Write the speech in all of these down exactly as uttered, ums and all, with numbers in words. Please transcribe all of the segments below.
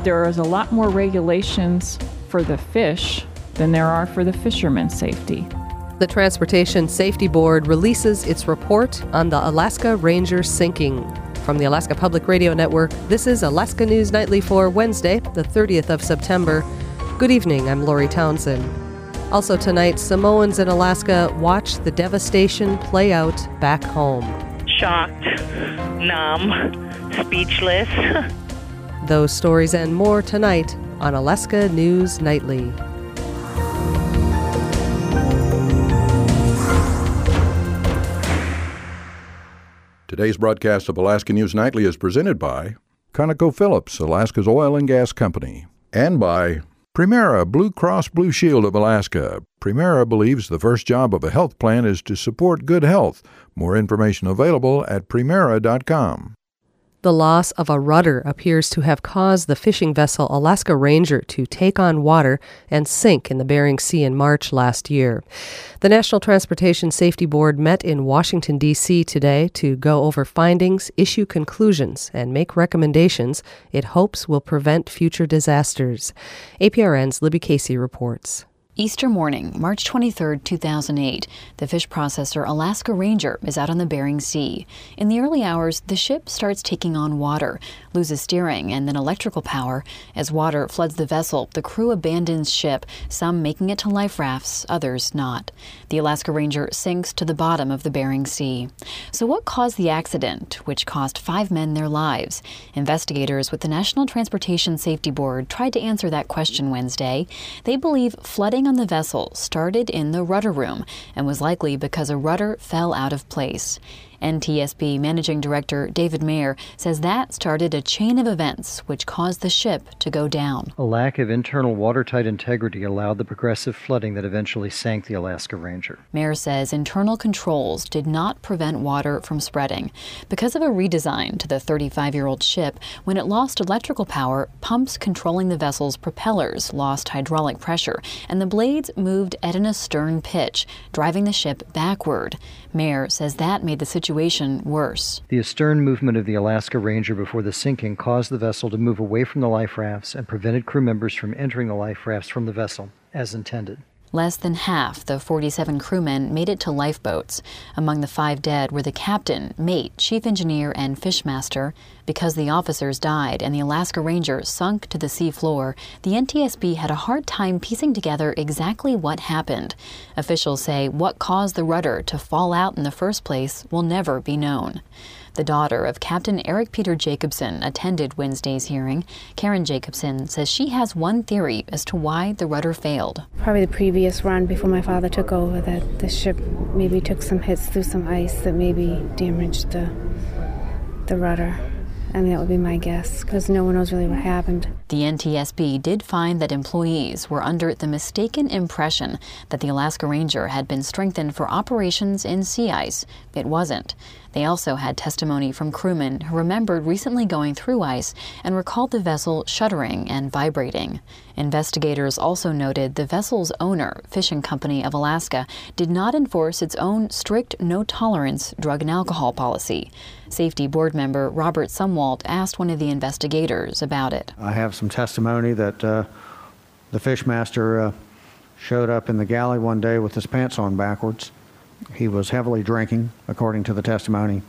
There is a lot more regulations for the fish than there are for the fishermen's safety. The Transportation Safety Board releases its report on the Alaska Ranger sinking. From the Alaska Public Radio Network, this is Alaska News Nightly for Wednesday, the thirtieth of September. Good evening, I'm Lori Townsend. Also tonight, Samoans in Alaska watch the devastation play out back home. Shocked, numb, speechless. Those stories and more tonight on Alaska News Nightly. Today's broadcast of Alaska News Nightly is presented by ConocoPhillips, Alaska's oil and gas company, and by Primera Blue Cross Blue Shield of Alaska. Primera believes the first job of a health plan is to support good health. More information available at primera dot com. The loss of a rudder appears to have caused the fishing vessel Alaska Ranger to take on water and sink in the Bering Sea in March last year. The National Transportation Safety Board met in Washington, D C today to go over findings, issue conclusions, and make recommendations it hopes will prevent future disasters. A P R N's Libby Casey reports. Easter morning, March twenty-third, two thousand eight, the fish processor Alaska Ranger is out on the Bering Sea. In the early hours, the ship starts taking on water, loses steering and then electrical power. As water floods the vessel, the crew abandons ship, some making it to life rafts, others not. The Alaska Ranger sinks to the bottom of the Bering Sea. So what caused the accident, which cost five men their lives? Investigators with the National Transportation Safety Board tried to answer that question Wednesday. They believe flooding on the vessel started in the rudder room and was likely because a rudder fell out of place. N T S B Managing Director David Mayer says that started a chain of events which caused the ship to go down. A lack of internal watertight integrity allowed the progressive flooding that eventually sank the Alaska Ranger. Mayer says internal controls did not prevent water from spreading. Because of a redesign to the thirty-five-year-old ship, when it lost electrical power, pumps controlling the vessel's propellers lost hydraulic pressure, and the blades moved at an astern pitch, driving the ship backward. Mayer says that made the situation worse. The astern movement of the Alaska Ranger before the sinking caused the vessel to move away from the life rafts and prevented crew members from entering the life rafts from the vessel, as intended. Less than half the forty-seven crewmen made it to lifeboats. Among the five dead were the captain, mate, chief engineer, and fishmaster. Because the officers died and the Alaska Ranger sunk to the sea floor, the N T S B had a hard time piecing together exactly what happened. Officials say what caused the rudder to fall out in the first place will never be known. The daughter of Captain Eric Peter Jacobson attended Wednesday's hearing. Karen Jacobson says she has one theory as to why the rudder failed. Probably the previous run before my father took over, that the ship maybe took some hits through some ice that maybe damaged the, the rudder. And that would be my guess, because no one knows really what happened. The N T S B did find that employees were under the mistaken impression that the Alaska Ranger had been strengthened for operations in sea ice. It wasn't. They also had testimony from crewmen who remembered recently going through ice and recalled the vessel shuddering and vibrating. Investigators also noted the vessel's owner, Fishing Company of Alaska, did not enforce its own strict no-tolerance drug and alcohol policy. Safety board member Robert Sumwalt asked one of the investigators about it. I have some testimony that uh, the fishmaster uh, showed up in the galley one day with his pants on backwards. He was heavily drinking, according to the testimony.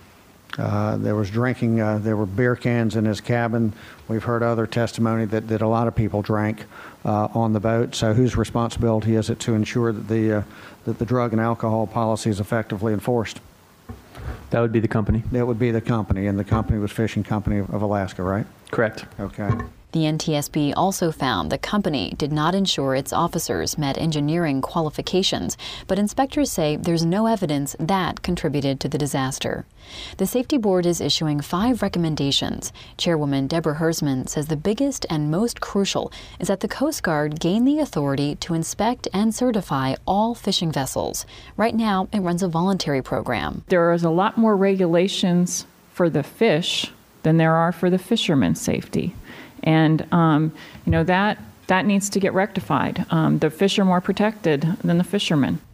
Uh, there was drinking, uh, there were beer cans in his cabin. We've heard other testimony that, that a lot of people drank uh, on the boat. So whose responsibility is it to ensure that the, uh, that the drug and alcohol policy is effectively enforced? That would be the company. That would be the company, and the company was Fishing Company of Alaska, right? Correct. Okay. The N T S B also found the company did not ensure its officers met engineering qualifications, but inspectors say there's no evidence that contributed to the disaster. The Safety Board is issuing five recommendations. Chairwoman Deborah Hersman says the biggest and most crucial is that the Coast Guard gain the authority to inspect and certify all fishing vessels. Right now, it runs a voluntary program. There is a lot more regulations for the fish than there are for the fishermen's safety. And, um, you know, that that needs to get rectified. Um, the fish are more protected than the fishermen.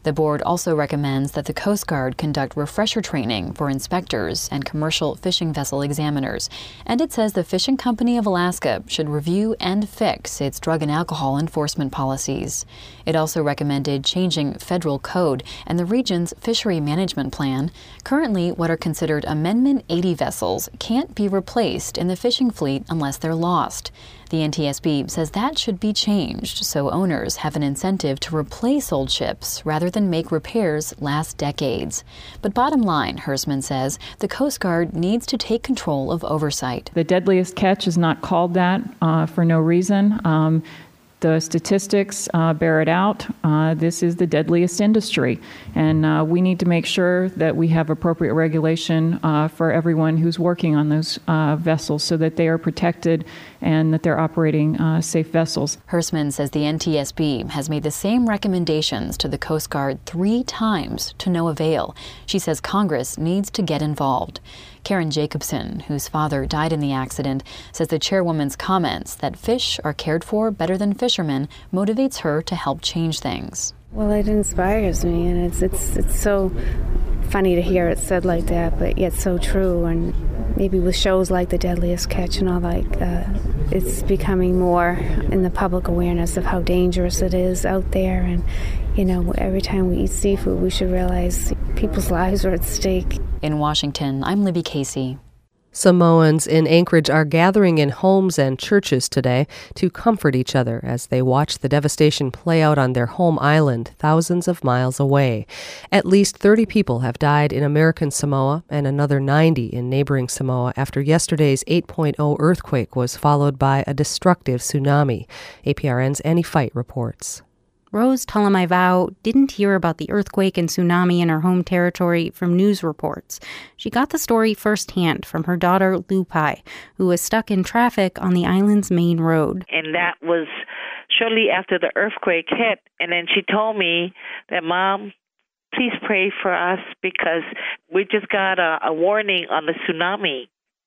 The board also recommends that the Coast Guard conduct refresher training for inspectors and commercial fishing vessel examiners. And it says the Fishing Company of Alaska should review and fix its drug and alcohol enforcement policies. It also recommended changing federal code and the region's fishery management plan. Currently, what are considered Amendment eighty vessels can't be replaced in the fishing fleet unless they're lost. The N T S B says that should be changed so owners have an incentive to replace old ships rather than make repairs last decades. But bottom line, Hersman says, the Coast Guard needs to take control of oversight. The deadliest catch is not called that uh, for no reason. Um, The statistics uh, bear it out. Uh, this is the deadliest industry, and uh, we need to make sure that we have appropriate regulation uh, for everyone who's working on those uh, vessels so that they are protected and that they're operating uh, safe vessels. Hersman says the N T S B has made the same recommendations to the Coast Guard three times to no avail. She says Congress needs to get involved. Karen Jacobson, whose father died in the accident, says the chairwoman's comments that fish are cared for better than fishermen motivates her to help change things. Well, it inspires me, and it's it's it's so funny to hear it said like that, but yet so true. And maybe with shows like The Deadliest Catch and all, like uh, it's becoming more in the public awareness of how dangerous it is out there. And you know, every time we eat seafood, we should realize people's lives are at stake. In Washington, I'm Libby Casey. Samoans in Anchorage are gathering in homes and churches today to comfort each other as they watch the devastation play out on their home island thousands of miles away. At least thirty people have died in American Samoa and another ninety in neighboring Samoa after yesterday's eight point oh earthquake was followed by a destructive tsunami. A P R N's Annie Fight reports. Rose Talamaivao didn't hear about the earthquake and tsunami in her home territory from news reports. She got the story firsthand from her daughter, Lupai, who was stuck in traffic on the island's main road. And that was shortly after the earthquake hit. And then she told me that, Mom, please pray for us because we just got a, a warning on the tsunami.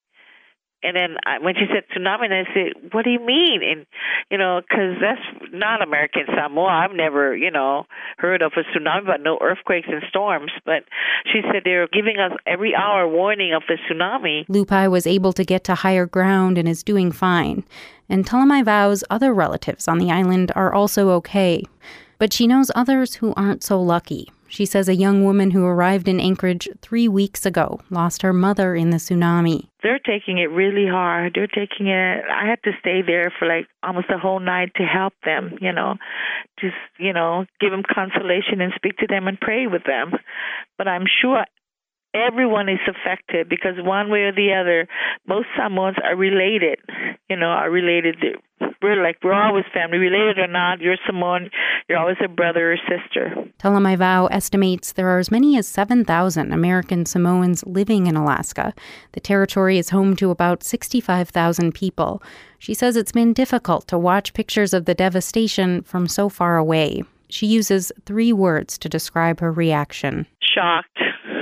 And then I, when she said tsunami, I said, what do you mean? And, you know, because that's not American Samoa. I've never, you know, heard of a tsunami, but no earthquakes and storms. But she said they're giving us every hour warning of the tsunami. Lupai was able to get to higher ground and is doing fine. And Talamaivau's other relatives on the island are also okay. But she knows others who aren't so lucky. She says a young woman who arrived in Anchorage three weeks ago lost her mother in the tsunami. They're taking it really hard. They're taking it. I had to stay there for like almost a whole night to help them, you know, just, you know, give them consolation and speak to them and pray with them. But I'm sure everyone is affected because one way or the other, most Samoans are related, you know, are related. We're like, we're always family, related or not. You're Samoan, you're always a brother or sister. Talamaivao estimates there are as many as seven thousand American Samoans living in Alaska. The territory is home to about sixty-five thousand people. She says it's been difficult to watch pictures of the devastation from so far away. She uses three words to describe her reaction. Shocked,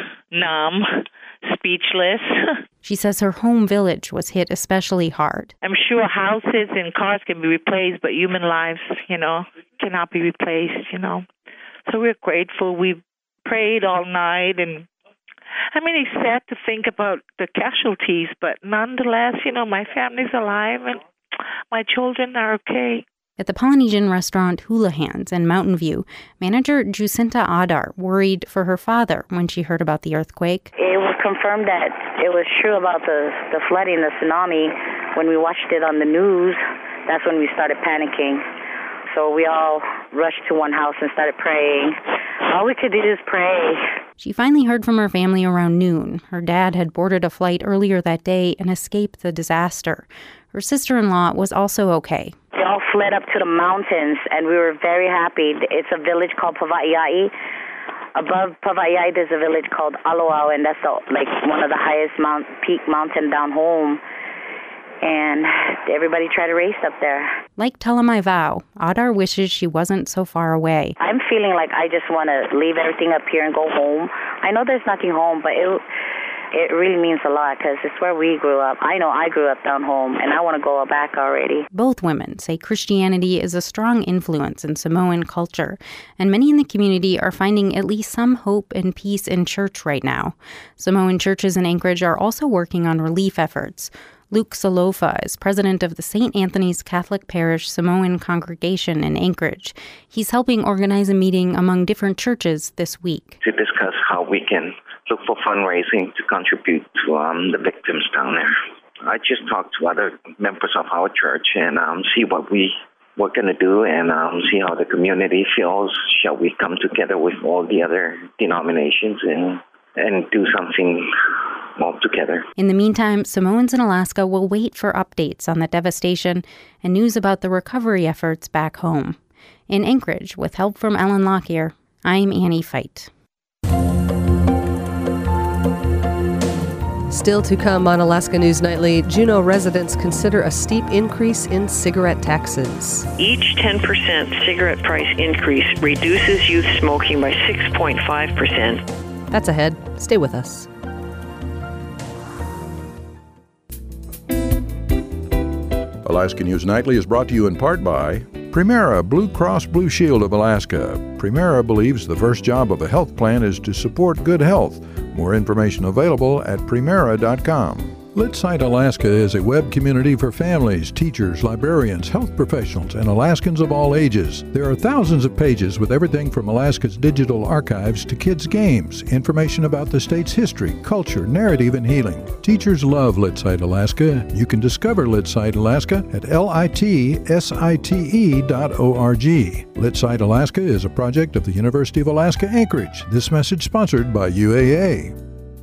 numb, speechless. She says her home village was hit especially hard. I'm sure houses and cars can be replaced, but human lives, you know, cannot be replaced, you know. So we're grateful. We prayed all night, and I mean, it's sad to think about the casualties, but nonetheless, you know, my family's alive and my children are okay. At the Polynesian restaurant Hula Hands in Mountain View, manager Jacinta Adar worried for her father when she heard about the earthquake. It was confirmed that it was true about the, the flooding, the tsunami. When we watched it on the news, that's when we started panicking. So we all rushed to one house and started praying. All we could do is pray. She finally heard from her family around noon. Her dad had boarded a flight earlier that day and escaped the disaster. Her sister-in-law was also okay. We all fled up to the mountains, and we were very happy. It's a village called Pavaiai. Above Pavaiai, there's a village called Aloau, and that's the, like one of the highest mount, peak mountain down home. And everybody tried to race up there. Like Talamaivao, Adar wishes she wasn't so far away. I'm feeling like I just want to leave everything up here and go home. I know there's nothing home, but it, it really means a lot because it's where we grew up. I know I grew up down home, and I want to go back already. Both women say Christianity is a strong influence in Samoan culture, and many in the community are finding at least some hope and peace in church right now. Samoan churches in Anchorage are also working on relief efforts. Luke Salofa is president of the Saint Anthony's Catholic Parish Samoan Congregation in Anchorage. He's helping organize a meeting among different churches this week to discuss how we can look for fundraising to contribute to um, the victims down there. I just talked to other members of our church and um, see what we we're going to do and um, see how the community feels. Shall we come together with all the other denominations and and do something all together? In the meantime, Samoans in Alaska will wait for updates on the devastation and news about the recovery efforts back home. In Anchorage, with help from Ellen Lockyer, I'm Annie Feit. Still to come on Alaska News Nightly, Juneau residents consider a steep increase in cigarette taxes. Each ten percent cigarette price increase reduces youth smoking by six point five percent. That's ahead. Stay with us. Alaska News Nightly is brought to you in part by Primera Blue Cross Blue Shield of Alaska. Primera believes the first job of a health plan is to support good health. More information available at primera dot com. LitSite Alaska is a web community for families, teachers, librarians, health professionals, and Alaskans of all ages. There are thousands of pages with everything from Alaska's digital archives to kids' games, information about the state's history, culture, narrative, and healing. Teachers love LitSite Alaska. You can discover LitSite Alaska at litsite dot org. LitSite Alaska is a project of the University of Alaska Anchorage. This message sponsored by U A A.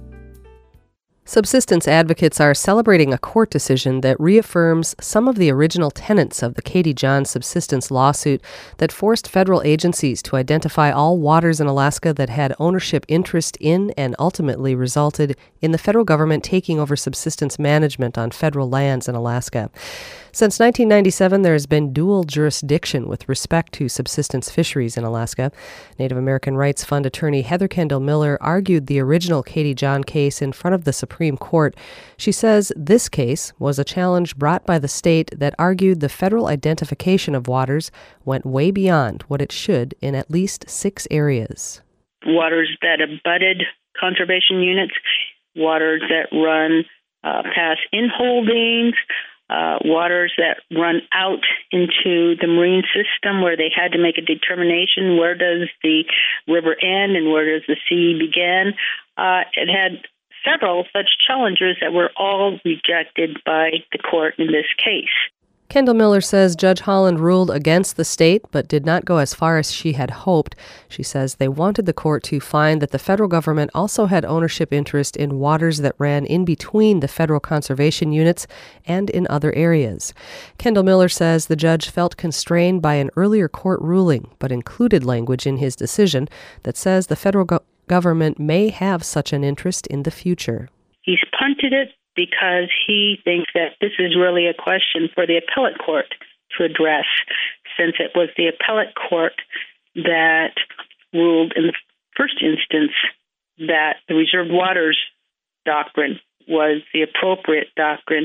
Subsistence advocates are celebrating a court decision that reaffirms some of the original tenets of the Katie John subsistence lawsuit that forced federal agencies to identify all waters in Alaska that had ownership interest in and ultimately resulted in the federal government taking over subsistence management on federal lands in Alaska. Since nineteen ninety-seven, there has been dual jurisdiction with respect to subsistence fisheries in Alaska. Native American Rights Fund attorney Heather Kendall Miller argued the original Katie John case in front of the Supreme Court. She says this case was a challenge brought by the state that argued the federal identification of waters went way beyond what it should in at least six areas. Waters that abutted conservation units, waters that run uh, past inholdings, Uh, waters that run out into the marine system where they had to make a determination where does the river end and where does the sea begin. Uh, it had several such challenges that were all rejected by the court in this case. Kendall Miller says Judge Holland ruled against the state, but did not go as far as she had hoped. She says they wanted the court to find that the federal government also had ownership interest in waters that ran in between the federal conservation units and in other areas. Kendall Miller says the judge felt constrained by an earlier court ruling, but included language in his decision that says the federal go- government may have such an interest in the future. He's punted it because he thinks that this is really a question for the appellate court to address, since it was the appellate court that ruled in the first instance that the reserved waters doctrine was the appropriate doctrine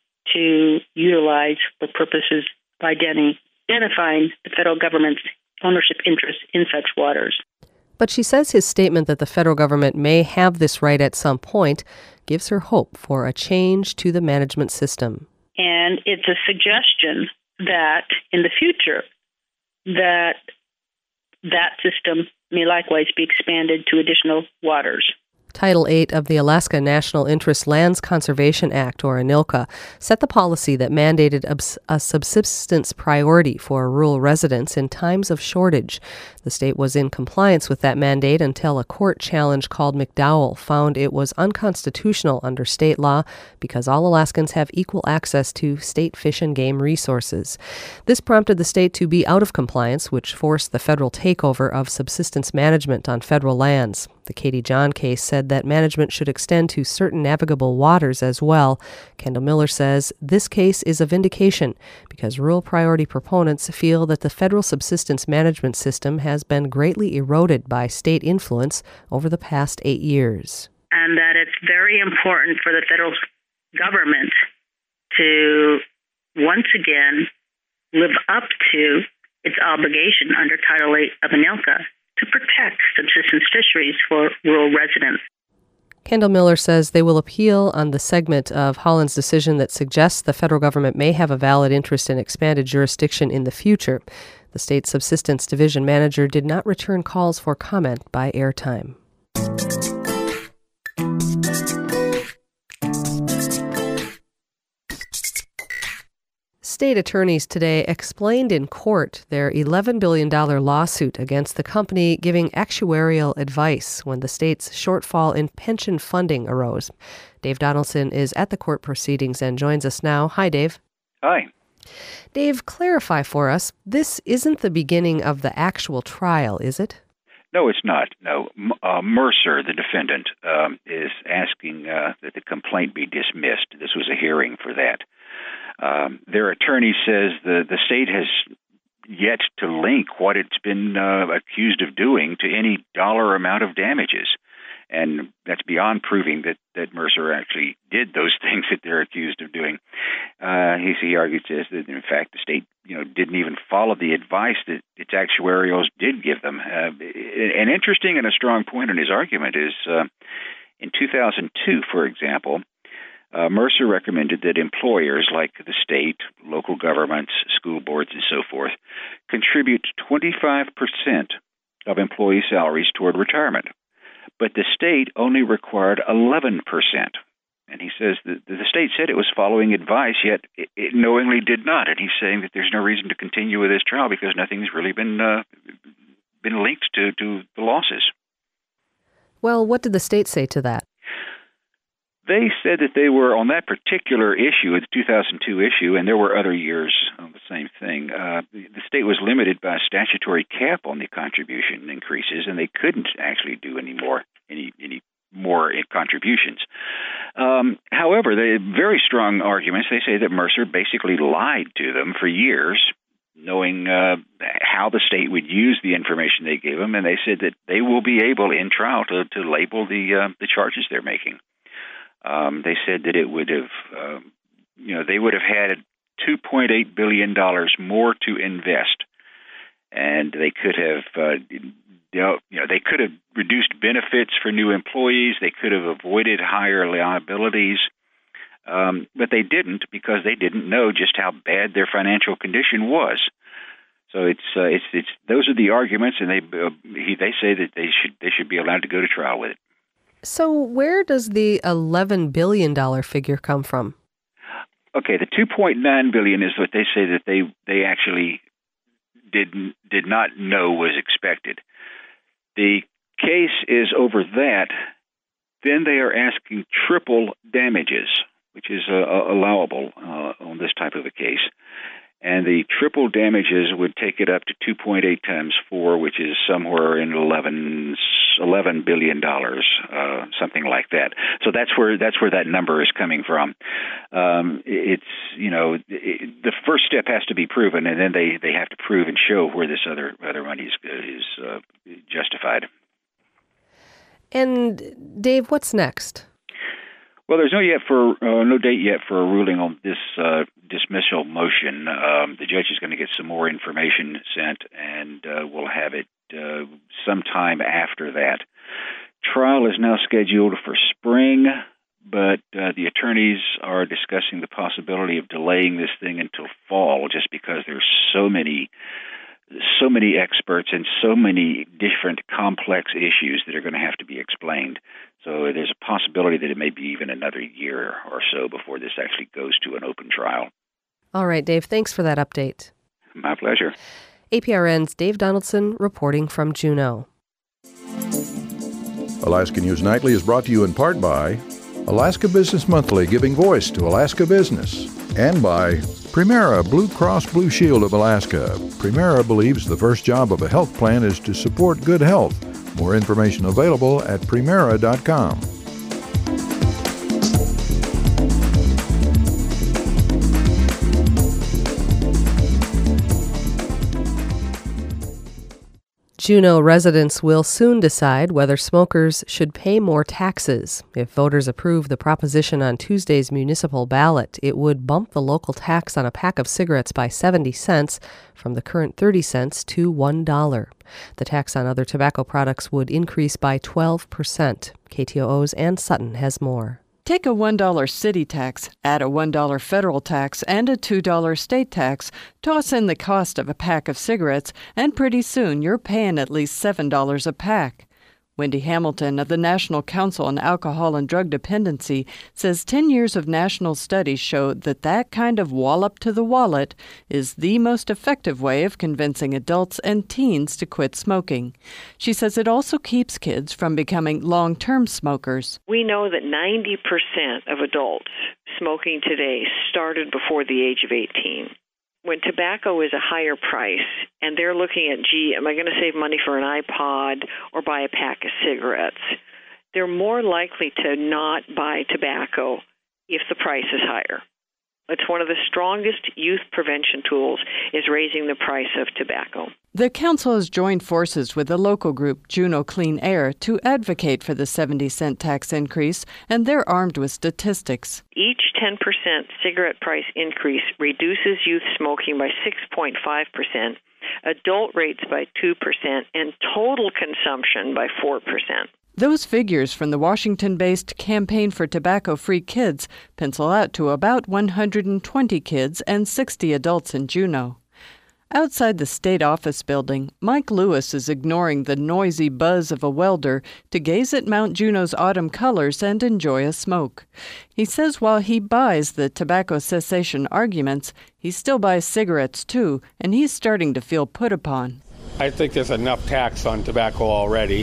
to utilize for purposes of identifying the federal government's ownership interest in such waters. But she says his statement that the federal government may have this right at some point gives her hope for a change to the management system. And it's a suggestion that in the future that that system may likewise be expanded to additional waters. Title eight of the Alaska National Interest Lands Conservation Act, or ANILCA, set the policy that mandated a subsistence priority for rural residents in times of shortage. The state was in compliance with that mandate until a court challenge called McDowell found it was unconstitutional under state law because all Alaskans have equal access to state fish and game resources. This prompted the state to be out of compliance, which forced the federal takeover of subsistence management on federal lands. The Katie John case said that management should extend to certain navigable waters as well. Kendall Miller says this case is a vindication because rural priority proponents feel that the federal subsistence management system has been greatly eroded by state influence over the past eight years. And that it's very very important for the federal government to once again live up to its obligation under Title eight of ANILCA to protect subsistence fisheries for rural residents. Kendall Miller says they will appeal on the segment of Holland's decision that suggests the federal government may have a valid interest in expanded jurisdiction in the future. The state subsistence division manager did not return calls for comment by airtime. State attorneys today explained in court their eleven billion dollars lawsuit against the company giving actuarial advice when the state's shortfall in pension funding arose. Dave Donaldson is at the court proceedings and joins us now. Hi, Dave. Hi. Dave, clarify for us, this isn't the beginning of the actual trial, is it? No, it's not. No. Uh, Mercer, the defendant, um, is asking uh, that the complaint be dismissed. This was a hearing for that. Um, their attorney says the, the state has yet to link what it's been uh, accused of doing to any dollar amount of damages. And that's beyond proving that, that Mercer actually did those things that they're accused of doing. Uh, he, he argues that, in fact, the state you know, didn't even follow the advice that its actuarials did give them. Uh, an interesting and a strong point in his argument is uh, in two thousand two, for example, Uh, Mercer recommended that employers like the state, local governments, school boards, and so forth contribute twenty-five percent of employee salaries toward retirement. But the state only required eleven percent. And he says that the state said it was following advice, yet it, it knowingly did not. And he's saying that there's no reason to continue with this trial because nothing's really been uh, been linked to, to the losses. Well, what did the state say to that? They said that they were, on that particular issue, the two thousand two issue, and there were other years of the same thing, uh, the state was limited by a statutory cap on the contribution increases, and they couldn't actually do any more, any, any more contributions. Um, however, they have very strong arguments. They say that Mercer basically lied to them for years, knowing uh, how the state would use the information they gave them, and they said that they will be able in trial to, to label the uh, the charges they're making. Um, they said that it would have, um, you know, they would have had two point eight billion dollars more to invest, and they could have, uh, you know, they could have reduced benefits for new employees. They could have avoided higher liabilities, um, but they didn't because they didn't know just how bad their financial condition was. So it's uh, it's it's those are the arguments, and they uh, he, they say that they should they should be allowed to go to trial with it. So where does the eleven billion dollars figure come from? Okay, the two point nine billion dollars is what they say that they, they actually did, did not know was expected. The case is over that. Then they are asking triple damages, which is uh, allowable uh, on this type of a case. And the triple damages would take it up to two point eight times four, which is somewhere in eleven, eleven billion dollars, uh, something like that. So that's where that's where that number is coming from. Um, it's you know it, the first step has to be proven, and then they, they have to prove and show where this other other money is, is uh, justified. And Dave, what's next? Well, there's no yet for uh, no date yet for a ruling on this uh, dismissal motion. Um, the judge is going to get some more information sent, and uh, we'll have it uh, sometime after that. Trial is now scheduled for spring, but uh, the attorneys are discussing the possibility of delaying this thing until fall, just because there's so many. so many experts and so many different complex issues that are going to have to be explained. So there's a possibility that it may be even another year or so before this actually goes to an open trial. All right, Dave, thanks for that update. My pleasure. A P R N's Dave Donaldson reporting from Juneau. Alaska News Nightly is brought to you in part by Alaska Business Monthly, giving voice to Alaska business, and by Primera Blue Cross Blue Shield of Alaska. Primera believes the first job of a health plan is to support good health. More information available at primera dot com. Juneau residents will soon decide whether smokers should pay more taxes. If voters approve the proposition on Tuesday's municipal ballot, it would bump the local tax on a pack of cigarettes by seventy cents from the current thirty cents to one dollar. The tax on other tobacco products would increase by twelve percent. K T O O's Ann Sutton has more. Take a one dollar city tax, add a one dollar federal tax, and a two dollar state tax, toss in the cost of a pack of cigarettes, and pretty soon you're paying at least seven dollars a pack. Wendy Hamilton of the National Council on Alcohol and Drug Dependency says ten years of national studies show that that kind of wallop to the wallet is the most effective way of convincing adults and teens to quit smoking. She says it also keeps kids from becoming long-term smokers. We know that ninety percent of adults smoking today started before the age of eighteen. When tobacco is a higher price and they're looking at, gee, am I going to save money for an iPod or buy a pack of cigarettes, they're more likely to not buy tobacco if the price is higher. It's one of the strongest youth prevention tools is raising the price of tobacco. The council has joined forces with the local group Juneau Clean Air to advocate for the seventy cent tax increase, and they're armed with statistics. Each ten percent cigarette price increase reduces youth smoking by six point five percent, adult rates by two percent, and total consumption by four percent. Those figures from the Washington-based Campaign for Tobacco-Free Kids pencil out to about one hundred twenty kids and sixty adults in Juneau. Outside the state office building, Mike Lewis is ignoring the noisy buzz of a welder to gaze at Mount Juneau's autumn colors and enjoy a smoke. He says while he buys the tobacco cessation arguments, he still buys cigarettes too, and he's starting to feel put upon. I think there's enough tax on tobacco already.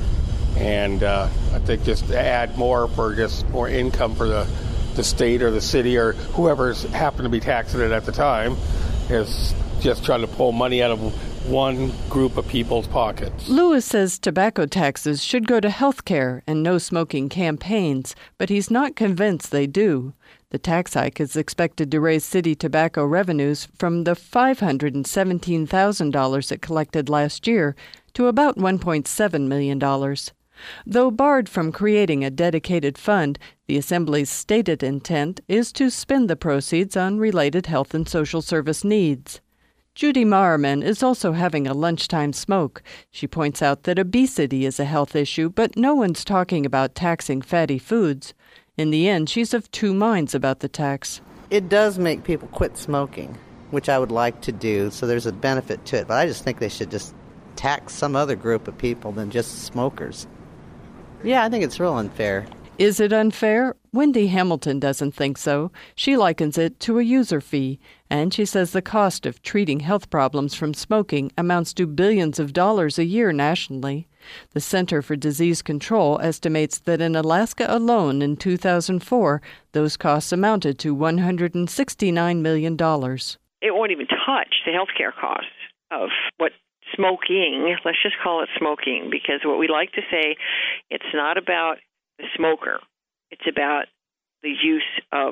And uh, I think just to add more for just more income for the, the state or the city or whoever's happened to be taxing it at the time is just trying to pull money out of one group of people's pockets. Lewis says tobacco taxes should go to health care and no smoking campaigns, but he's not convinced they do. The tax hike is expected to raise city tobacco revenues from the five hundred seventeen thousand dollars it collected last year to about one point seven million dollars. Though barred from creating a dedicated fund, the Assembly's stated intent is to spend the proceeds on related health and social service needs. Judy Marman is also having a lunchtime smoke. She points out that obesity is a health issue, but no one's talking about taxing fatty foods. In the end, she's of two minds about the tax. It does make people quit smoking, which I would like to do, so there's a benefit to it. But I just think they should just tax some other group of people than just smokers. Yeah, I think it's real unfair. Is it unfair? Wendy Hamilton doesn't think so. She likens it to a user fee, and she says the cost of treating health problems from smoking amounts to billions of dollars a year nationally. The Center for Disease Control estimates that in Alaska alone in two thousand four, those costs amounted to one hundred sixty-nine million dollars. It won't even touch the health care costs of what smoking, let's just call it smoking, because what we like to say, it's not about the smoker. It's about the use of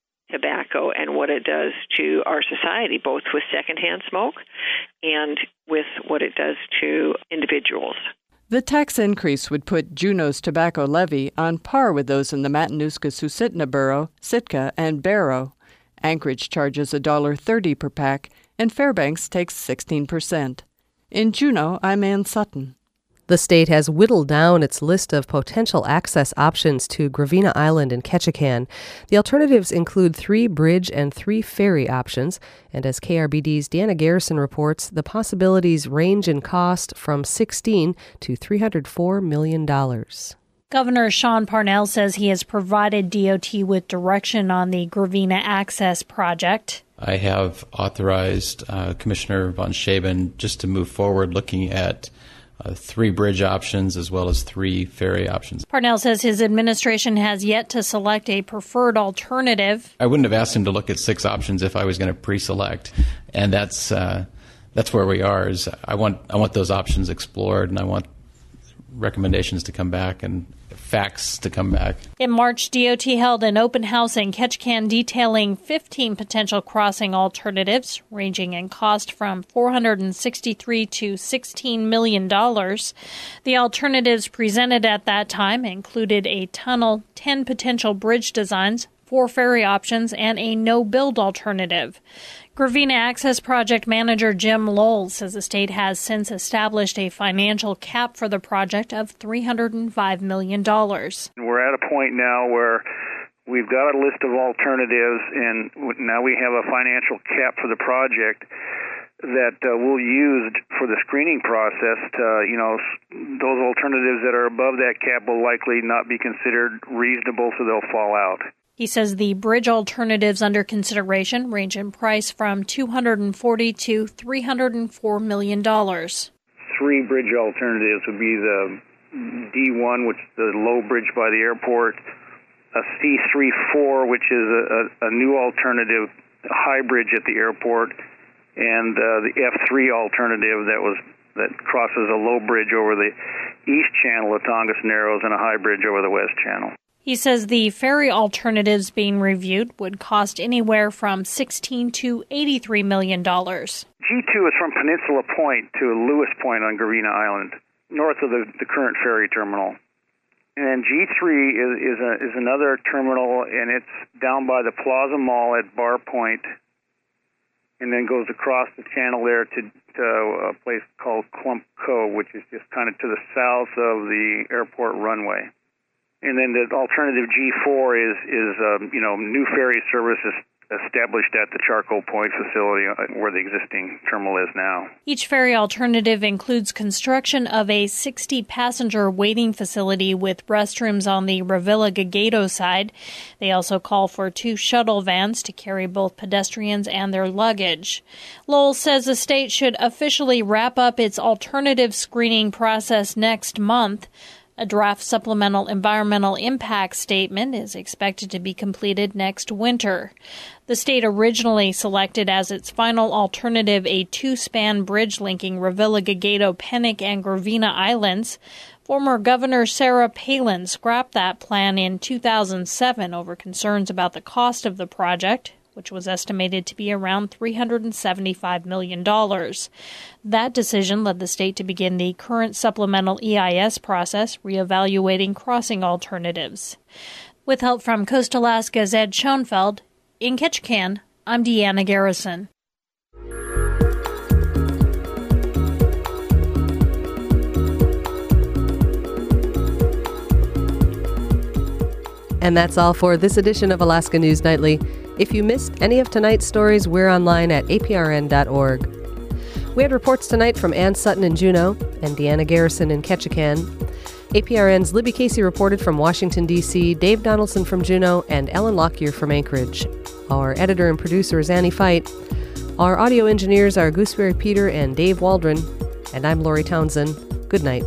tobacco and what it does to our society, both with secondhand smoke and with what it does to individuals. The tax increase would put Juneau's tobacco levy on par with those in the Matanuska-Susitna Borough, Sitka, and Barrow. Anchorage charges one dollar thirty per pack, and Fairbanks takes sixteen percent. In Juneau, I'm Ann Sutton. The state has whittled down its list of potential access options to Gravina Island and Ketchikan. The alternatives include three bridge and three ferry options, and as K R B D's Deanna Garrison reports, the possibilities range in cost from sixteen to three hundred four million dollars. Governor Sean Parnell says he has provided D O T with direction on the Gravina Access Project. I have authorized uh, Commissioner von Schaben just to move forward looking at uh, three bridge options as well as three ferry options. Parnell says his administration has yet to select a preferred alternative. I wouldn't have asked him to look at six options if I was going to pre-select, and that's uh, that's where we are. Is I want I want those options explored, and I want recommendations to come back and facts to come back. In March, D O T held an open house in Ketchikan detailing fifteen potential crossing alternatives, ranging in cost from four hundred sixty-three to sixteen million dollars. The alternatives presented at that time included a tunnel, ten potential bridge designs, four ferry options, and a no-build alternative. Gravina Access Project Manager Jim Lowell says the state has since established a financial cap for the project of three hundred five million dollars. We're at a point now where we've got a list of alternatives, and now we have a financial cap for the project that uh, we'll use for the screening process. To, you know, those alternatives that are above that cap will likely not be considered reasonable, so they'll fall out. He says the bridge alternatives under consideration range in price from two hundred forty to three hundred four million dollars. Three bridge alternatives would be the D one, which is the low bridge by the airport, a C thirty-four, which is a, a, a new alternative high bridge at the airport, and uh, the F three alternative that was that crosses a low bridge over the east channel of Tongass Narrows and a high bridge over the west channel. He says the ferry alternatives being reviewed would cost anywhere from sixteen to eighty-three million dollars. G two is from Peninsula Point to Lewis Point on Gravina Island, north of the, the current ferry terminal. And G three is is, a, is another terminal, and it's down by the Plaza Mall at Bar Point, and then goes across the channel there to, to a place called Clump Cove, which is just kind of to the south of the airport runway. And then the alternative G four is, is um, you know, new ferry services established at the Charcoal Point facility where the existing terminal is now. Each ferry alternative includes construction of a sixty-passenger waiting facility with restrooms on the Revilla-Gagedo side. They also call for two shuttle vans to carry both pedestrians and their luggage. Lowell says the state should officially wrap up its alternative screening process next month. A draft supplemental environmental impact statement is expected to be completed next winter. The state originally selected as its final alternative a two-span bridge linking Revilla-Gagedo, Pennock, and Gravina Islands. Former Governor Sarah Palin scrapped that plan in two thousand seven over concerns about the cost of the project, which was estimated to be around three hundred seventy-five million dollars. That decision led the state to begin the current supplemental E I S process, reevaluating crossing alternatives. With help from Coast Alaska's Ed Schoenfeld, in Ketchikan, I'm Deanna Garrison. And that's all for this edition of Alaska News Nightly. If you missed any of tonight's stories, we're online at A P R N dot org. We had reports tonight from Ann Sutton in Juneau and Deanna Garrison in Ketchikan. A P R N's Libby Casey reported from Washington, D C, Dave Donaldson from Juneau, and Ellen Lockyer from Anchorage. Our editor and producer is Annie Fight. Our audio engineers are Gooseberry Peter and Dave Waldron. And I'm Lori Townsend. Good night.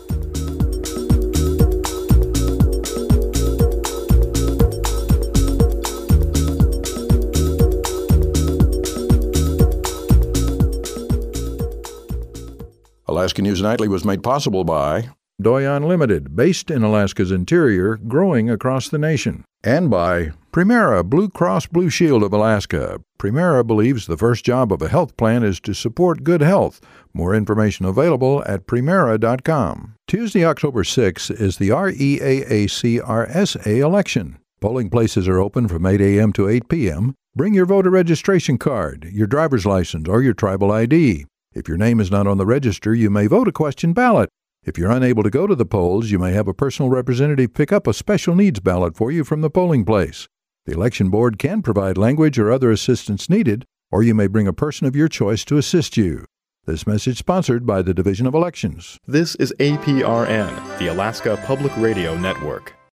Alaska News Nightly was made possible by Doyon Limited, based in Alaska's interior, growing across the nation. And by Primera Blue Cross Blue Shield of Alaska. Primera believes the first job of a health plan is to support good health. More information available at primera dot com. Tuesday, October sixth is the R E A A C R S A election. Polling places are open from eight a.m. to eight p.m. Bring your voter registration card, your driver's license, or your tribal I D. If your name is not on the register, you may vote a question ballot. If you're unable to go to the polls, you may have a personal representative pick up a special needs ballot for you from the polling place. The election board can provide language or other assistance needed, or you may bring a person of your choice to assist you. This message sponsored by the Division of Elections. This is A P R N, the Alaska Public Radio Network.